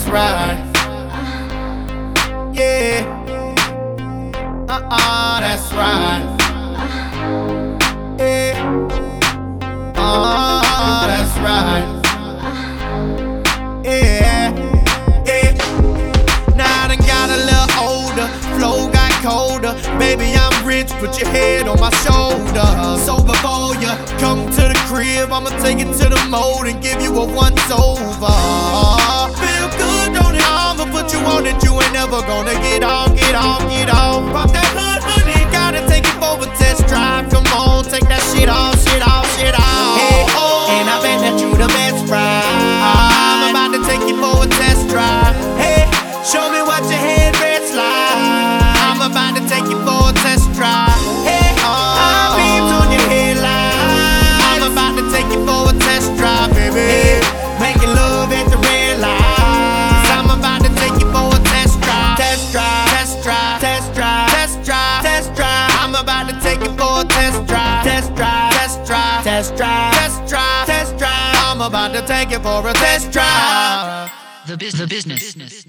right. Yeah. That's right. Yeah. That's right. Yeah. Yeah. Now I done got a little older, flow got colder. Baby, I'm rich, put your head on my shoulder. So before you come to the crib, I'ma take it to the mold and give you a once over. Feel good, don't it? I'ma put you on it, you ain't never gonna get off, get off, get off. Pop that hood, honey, gotta take it for a test drive. Come on, take that shit off, shit off, shit off. Hey, and I bet that you the best ride. I'm about to take you for a test drive. Hey, show me what your headrest like. I'm about to take you for a test drive. Hey, I beams on your headline. I'm about to take you for a test drive, baby. Hey, making love at the red light. I'm about to take you for a test drive. Test drive, test drive, test drive, test drive, test drive. I'm about to take you for a test drive. Test drive, test drive, test drive, test drive, test drive. I'm about to take you for a test drive. The business.